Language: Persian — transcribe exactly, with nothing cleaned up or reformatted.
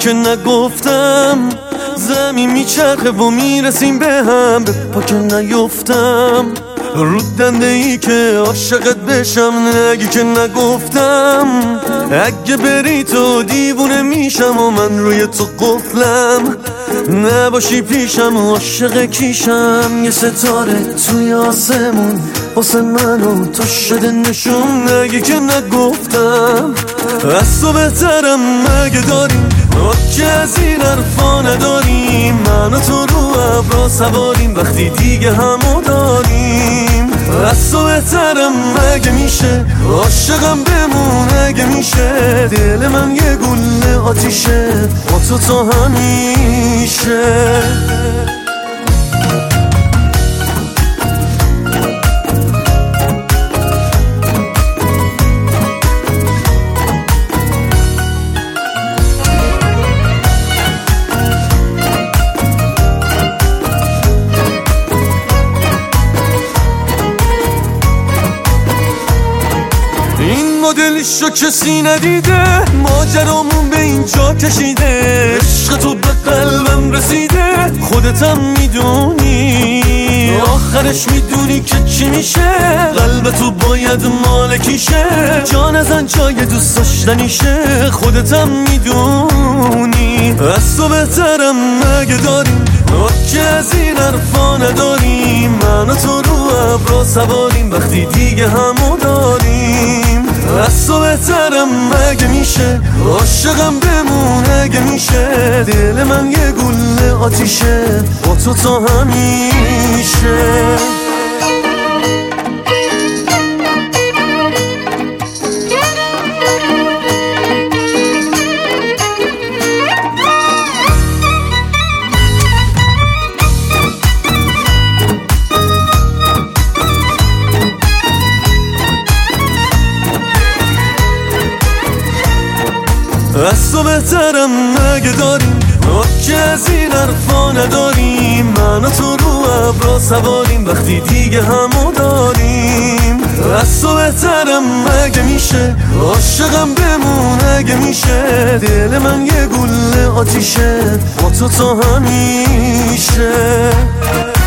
که نگفتم زمین میچرخه و میرسیم به هم، به پا که نیفتم رو دنده ای که عاشقت بشم. نگی که نگفتم اگه بری تو دیوونه میشم و من روی تو قفلم، نباشی پیشم و عاشق کیشم. یه ستاره توی آسمون واسه من و تو شده نشون. نگی که نگفتم از تو بهترم مگه داریم ما که از این حرفا نداریم. من و تو رو ابرا سواریم وقتی دیگه همو داریم. از تو بهترم مگه میشه عاشقم بمون اگه میشه. دل من یه گله آتیشه با تو تا همیشه. این مدلشو کسی ندیده، ماجرامون به اینجا کشیده. عشق تو به قلبم رسیده، خودتم میدونی آخرش میدونی که چی میشه. قلب تو باید مالکیشه، جان ازن جای دوست داشتنیشه. خودتم میدونی از تو بهترم مگه داریم ما که از این حرفا نداریم. من و تو رو ابرا سواریم وقتی دیگه همو داریم. از تو بهترم مگه میشه عاشقم بمون اگه میشه. دل من یه گله آتیشه با تو تا همیشه. از تو بهترم مگه داریم ما که از این حرفا نداریم. من و تو رو ابرا سواریم وقتی دیگه همو داریم. از تو بهترم مگه میشه عاشقم بمون اگه میشه. دل من یه گله آتیشه با تو تا همیشه.